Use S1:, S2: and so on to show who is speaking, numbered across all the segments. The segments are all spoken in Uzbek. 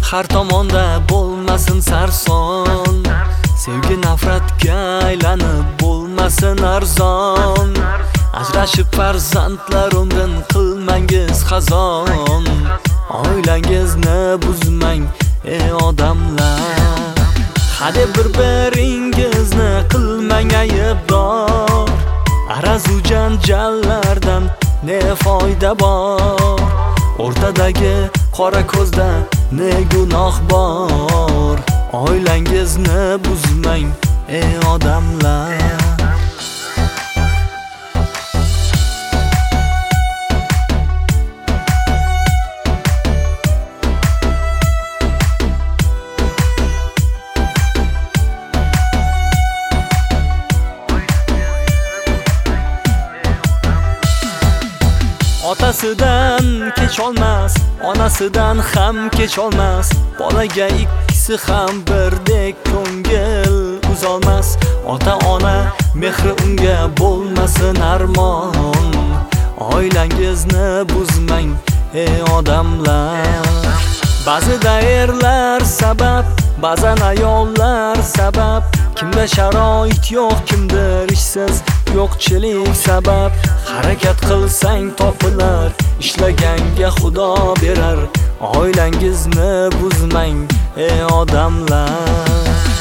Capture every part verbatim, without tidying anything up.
S1: har tomonda bo'lmasin sarson. Sevgi nafratga aylanib bo'lmasin arzon. Ajrashib farzandlar umrin qilmangiz xazon. Oilangizni buzmang ey odamlar. Hadeb bir-biringizni qilmang aybdor. Arazu janjallardan ne foyda bor? O'rtadagi qora ko'zda ne gunoh bor? Oilangizni buzmang ey odamlar. Otasidan kech olmas, onasidan ham kech olmas. Bolaga ikkisi ham birdek ko'ngil uzolmas. Ota-ona mehri unga bo'lmasin armon. Oilangizni buzmang ey odamlar. Ba'zida erlar sabab, ba'zan ayollar sabab. Kimda sharoit yo'q, kimdir ishsiz, yo'qchilik sabab. Harakat qilsang topilar, ishlaganga Xudo berar. Oilangizni buzmang ey odamlar.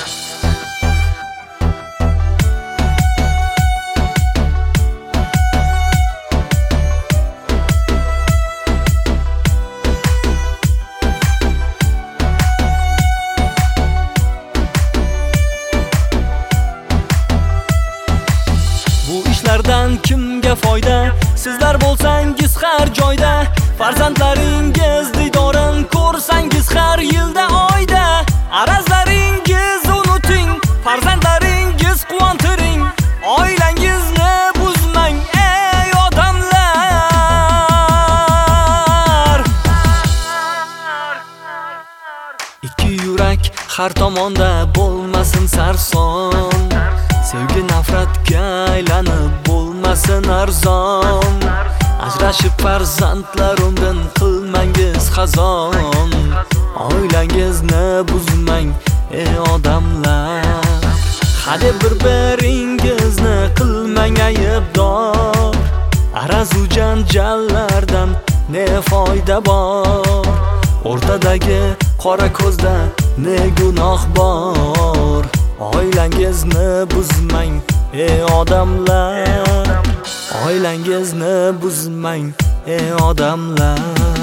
S1: Ishlardan kimga foyda? Sizlar bo'lsangiz har joyda. Farzandlaringiz didorin ko'rsangiz har yilda oyda. Arazlaringiz unuting, farzandlaringiz quvontiring. Oilangizni buzmang ey odamlar. Ikki yurak har tomonda bo'lmasin sarson. Sevgi nafratga aylanib bo'lmasin arzon. Ajrashib farzandlar umrin qilmangiz xazon. Oilangizni buzmang ey odamlar. Hadeb bir-biringizni qilmang aybdor. Arazu janjallardan ne foyda bor? O'rtadagi qora ko'zda ne gunoh bor? Oilangizni buzmang ey odamlar. Oilangizni buzmang ey odamlar.